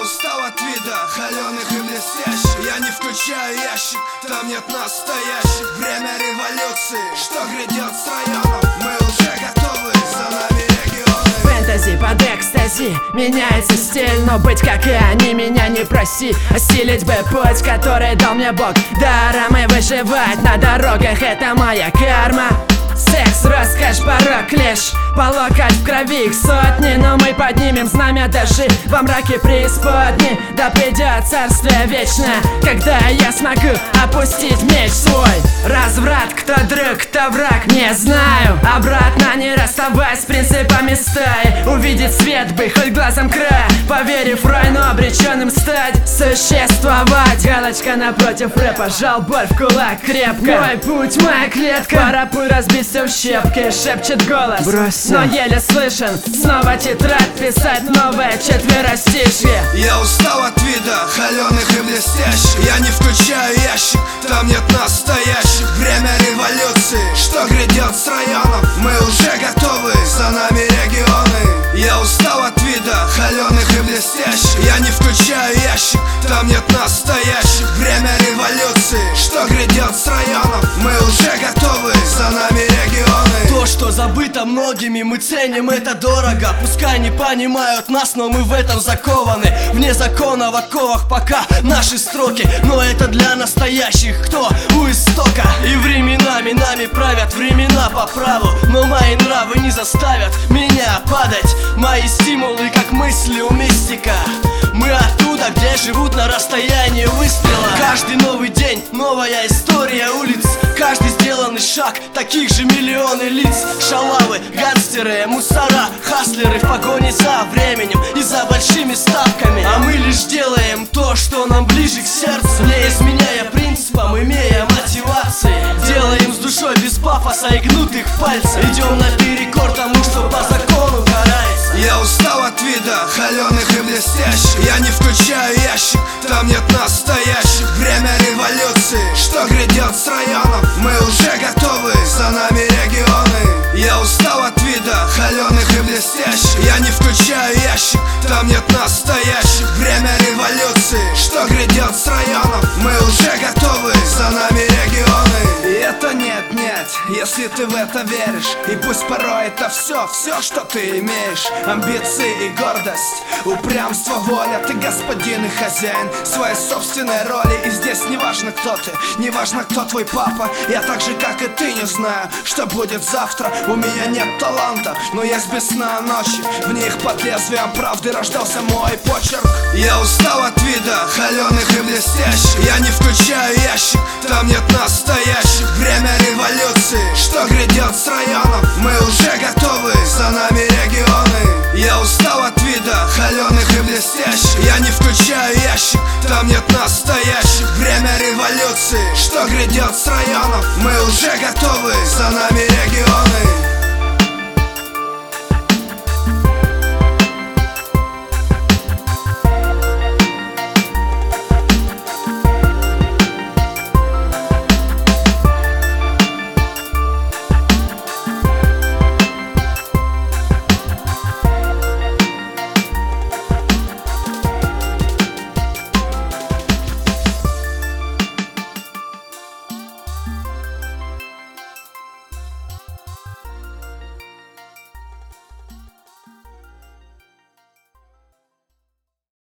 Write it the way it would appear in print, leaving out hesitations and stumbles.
устал от вида холеных и блестящих. Я не включаю ящик, там нет настоящих. Время революции, что грядет с районов. Мы уже готовы, за нами регионы. Фэнтези под экстази, меняется стиль, но быть как и они меня не проси. Осилить бы путь, который дал мне Бог даром, и выживать на дорогах — это моя карма. Секс, роскошь, порок, лишь по локоть в крови их сотни. Но мы поднимем знамя даже во мраке преисподней. Да придет царствие вечное, когда я смогу опустить меч свой. Разврат, кто друг, кто враг, не знаю. Обратно не расставаясь с принципами стаи. Увидеть свет бы хоть глазом края, поверив в рай, но обреченным стать, существовать. Галочка напротив рэпа, жал боль в кулак крепко. Мой путь, моя клетка, пора пуль разбить все в щепки. Шепчет голос, брось, но еле слышен. Снова тетрадь, писать новое четверостишье. Я устал от вида холеных и блестящих. Я не включаю ящик, там нет настоящих. Время революции, что грядет с районов. Мы уже готовы, за нами регионы. Я устал от вида холеных и блестящих. Я не включаю ящик, там нет настоящих. Время революции, что грядет с районов. Мы уже готовы, за нами регионы. То, что забыто многими, мы ценим это дорого. Пускай не понимают нас, но мы в этом закованы. Вне закона в оковах пока наши строки, но это для настоящих, кто у истока. И временами нами правят времена по праву, но мои нравы не заставят меня падать. Мои стимулы как мысли у мистика. Мы оттуда, где живут на расстоянии выстрела. Каждый новый день, новая история улиц. Каждый сделанный шаг, таких же миллионы лиц. Шалавы, гангстеры, мусора, хаслеры в погоне за временем и за большими ставками. А мы лишь делаем то, что нам ближе к сердцу, не изменяя принципам, имея мотивации. Делаем с душой без пафоса и гнутых пальцев. Идем наперекор тому, что по закону карается. Я устал от вида холеных и блестящих. Я не включаю ящик, там нет настоящих. Время революции, что грядет с районов. Мы уже готовы, за нами регионы. Я устал от вида холеных и блестящих. Я не включаю ящик, там нет настоящих. Время революции, что грядет с районов. Мы уже готовы, за нами регионы. И это нет, если ты в это веришь. И пусть порой это все, что ты имеешь. Амбиции и гордость, упрямство, воля. Ты господин и хозяин своей собственной роли. И здесь не важно, кто ты, не важно, кто твой папа. Я так же, как и ты, не знаю, что будет завтра. У меня нет таланта, но есть без сна ночи. В них под лезвием правды рождался мой почерк. Я устал от вида холеных и блестящих. Я не включаю ящик, там нет настоящих. Время революции, что грядет с районов. Мы уже готовы, за нами регионы. Я устал от вида холеных и блестящих. Я не включаю ящик, там нет настоящих. Время революции, что грядет с районов. Мы уже готовы, за нами регионы.